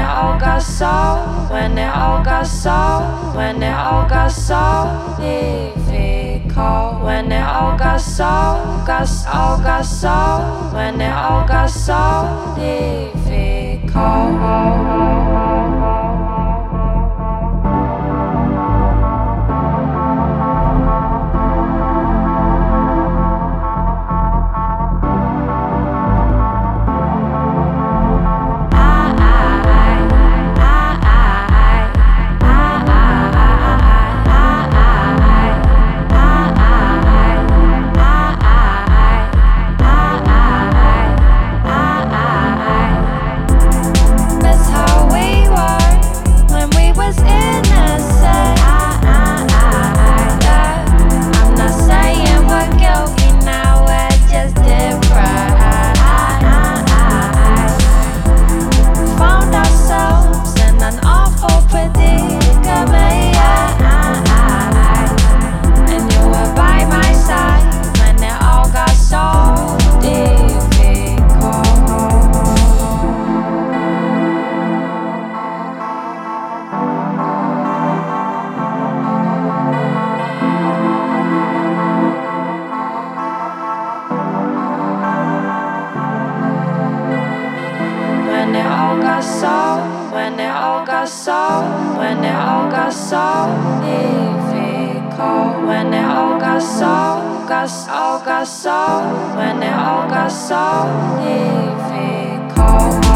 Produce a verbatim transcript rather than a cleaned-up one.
it all got so, when it all got so, when it all got so difficult. When it all got so, got all got so, when it all got so difficult. When it all got so, when it all got so, when it all got so difficult. When it all got so, got all got so, when it all got so difficult.